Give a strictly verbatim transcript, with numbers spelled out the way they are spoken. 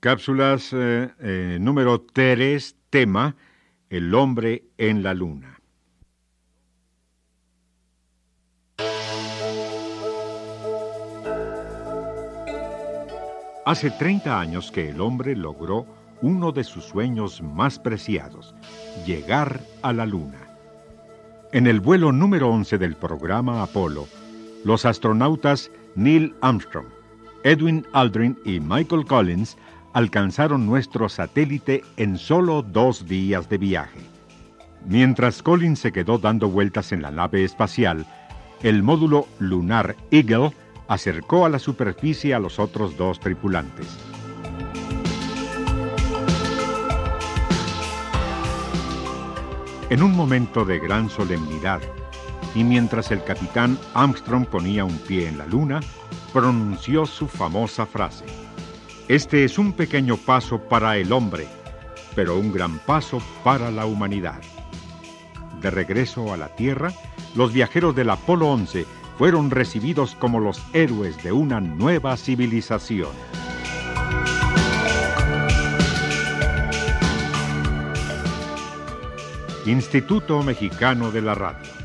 Cápsulas eh, eh, número tres, tema, el hombre en la luna. Hace treinta años que el hombre logró uno de sus sueños más preciados, llegar a la luna. En el vuelo número once del programa Apolo, los astronautas Neil Armstrong, Edwin Aldrin y Michael Collins alcanzaron nuestro satélite en solo dos días de viaje. Mientras Collins se quedó dando vueltas en la nave espacial, el módulo lunar Eagle acercó a la superficie a los otros dos tripulantes. En un momento de gran solemnidad, y mientras el capitán Armstrong ponía un pie en la luna, pronunció su famosa frase: "Este es un pequeño paso para el hombre, pero un gran paso para la humanidad". De regreso a la Tierra, los viajeros del Apolo once fueron recibidos como los héroes de una nueva civilización. Instituto Mexicano de la Radio.